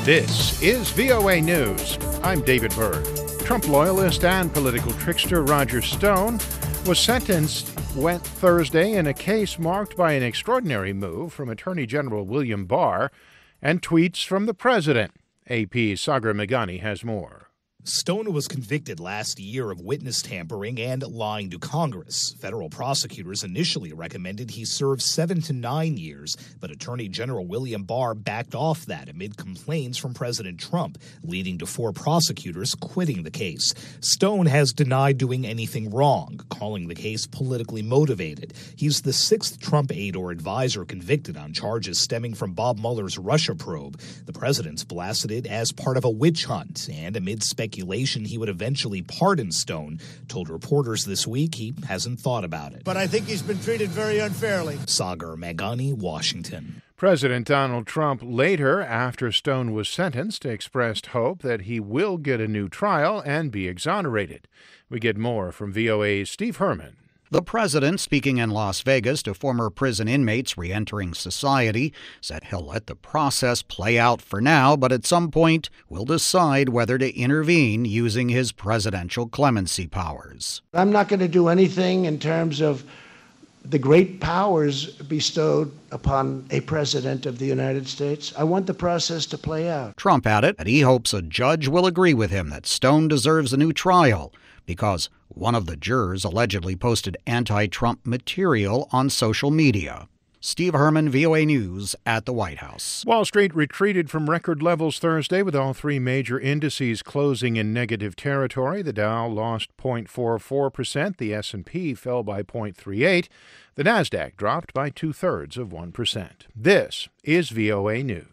This is VOA News. I'm David Byrd. Trump loyalist and political trickster Roger Stone was sentenced Thursday in a case marked by an extraordinary move from Attorney General William Barr and tweets from the president. AP's Sagar Meghani has more. Stone was convicted last year of witness tampering and lying to Congress. Federal prosecutors initially recommended he serve 7 to 9 years, but Attorney General William Barr backed off that amid complaints from President Trump, leading to 4 prosecutors quitting the case. Stone has denied doing anything wrong, calling the case politically motivated. He's the 6th Trump aide or advisor convicted on charges stemming from Bob Mueller's Russia probe. The president's blasted it as part of a witch hunt, and amid speculation he would eventually pardon Stone, told reporters this week he hasn't thought about it. But I think he's been treated very unfairly. Sagar Meghani, Washington. President Donald Trump later, after Stone was sentenced, expressed hope that he will get a new trial and be exonerated. We get more from VOA's Steve Herman. The president, speaking in Las Vegas to former prison inmates re-entering society, said he'll let the process play out for now, but at some point will decide whether to intervene using his presidential clemency powers. I'm not going to do anything in terms of the great powers bestowed upon a president of the United States. I want the process to play out. Trump added that he hopes a judge will agree with him that Stone deserves a new trial because one of the jurors allegedly posted anti-Trump material on social media. Steve Herman, VOA News at the White House. Wall Street retreated from record levels Thursday with all 3 major indices closing in negative territory. The Dow lost 0.44%. The S&P fell by 0.38%. The Nasdaq dropped by 0.2%. This is VOA News.